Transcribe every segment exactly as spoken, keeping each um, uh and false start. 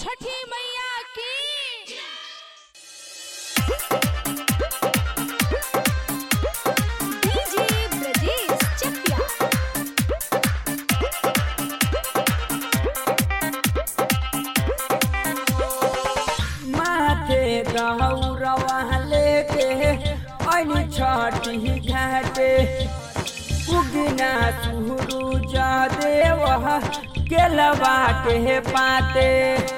छठी मैया की। डीजे ब्रजेश चकिया। माथे दौरवा लेके अनि छठी घाटे उगना सूरज देव केलवा के पाते।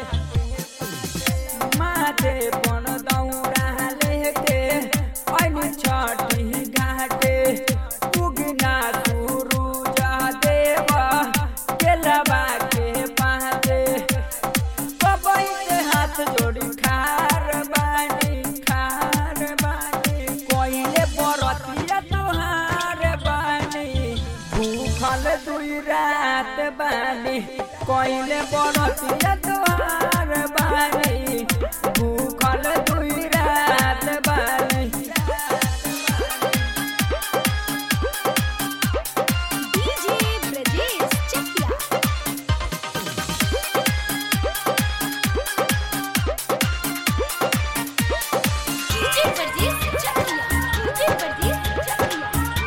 माथे पन दौरा लेके अनि छठी घाटे उगना सूरज देव केलवा के पाते। कबई के हाथ जोड़ी खार बानी खार बानी कोइले बरतिया तोहार बानी भूखल दुई रात बानी कोइले बरतिया तोहार बानी भूखल दुई रात बानी। DJ Brajesh Chakiya. DJ Brajesh Chakiya. DJ Brajesh Chakiya.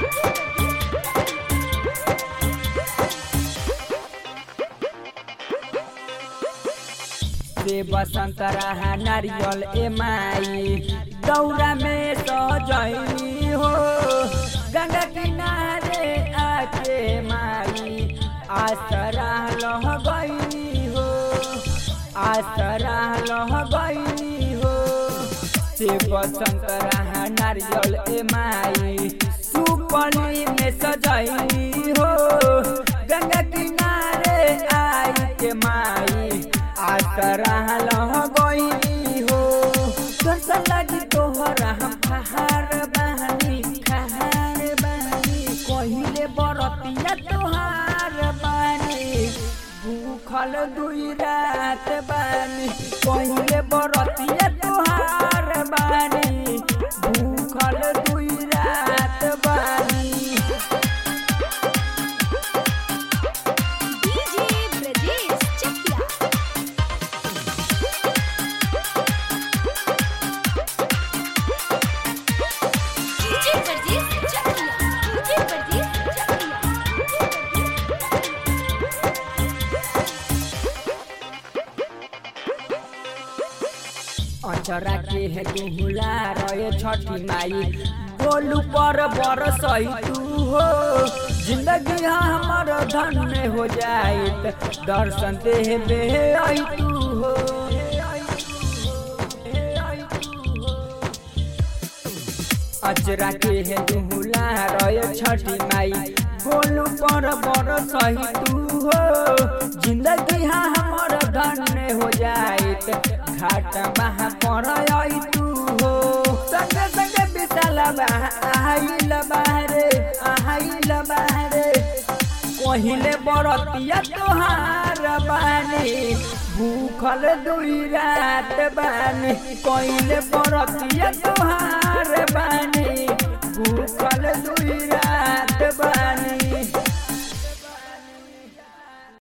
से बसंत रहा नारियल ए माई दौरा में सजैनी हो गंगा किनारे आके माई आसरा लह गईनी हो आसरा लह गईनी हो। से बसंत रहा नारियल ए माई सुपली में सजैनी हो गंगा किनारे आई के माई आसरा लह गईनी हो। दर्शन लगी तोहरा हम खहार बानी खहार बानी कहिले बरतिया तोहार बानी भूखल दुई रात बानी कहिले बरतिया तोहार बानी भूखल दुई रात बानी। DJ Brajesh Chakiya. DJ Brajesh Chakiya. DJ Brajesh Chakiya. अचरा के है दुहुला रहे छठी माई बोलू पर बरसई तू हो जिंदगी हमर धन में हो जाइत दर्शन देबे आई तू हो। अचरा के है दुहुला रहे छठी माई बोलू पर बरसई तू हो जिंदगी हमर धन में हो जाइत घाट बहा पर आई तू हो। संगे संगे बिसल आइल बाहरे आइल बाहरे कहिले बरतिया तोहार बानी भूखल दुई रात बानी कहिले बरतिया तोहार बानी भूखल दुई रात बानी।